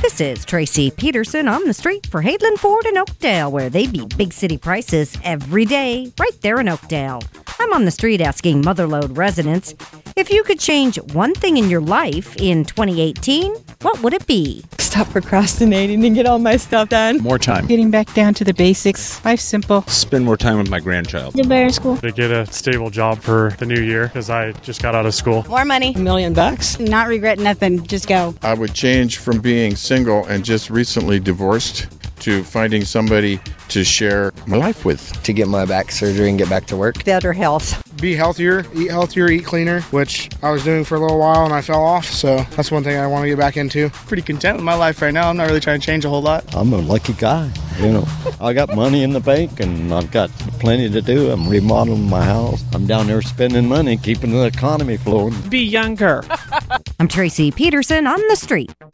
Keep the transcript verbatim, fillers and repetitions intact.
This is Tracy Peterson on the street for Hadeland Ford in Oakdale, where they beat big city prices every day, right there in Oakdale. I'm on the street asking Motherlode residents, if you could change one thing in your life in twenty eighteen, what would it be? Stop procrastinating and get all my stuff done. More time. Getting back down to the basics. Life's simple. Spend more time with my grandchild. Do better in school. To get a stable job for the new year, because I just got out of school. More money. A million bucks. Not regret nothing. Just go. I would change from being single and just recently divorced to finding somebody to share my life with. To get my back surgery and get back to work. Better health. Be healthier, eat healthier, eat cleaner, which I was doing for a little while and I fell off, so that's one thing I want to get back into. Pretty content with my life right now. I'm not really trying to change a whole lot. I'm a lucky guy, you know. I got money in the bank and I've got plenty to do. I'm remodeling my house. I'm down there spending money, keeping the economy flowing. Be younger. I'm Tracy Peterson on the street.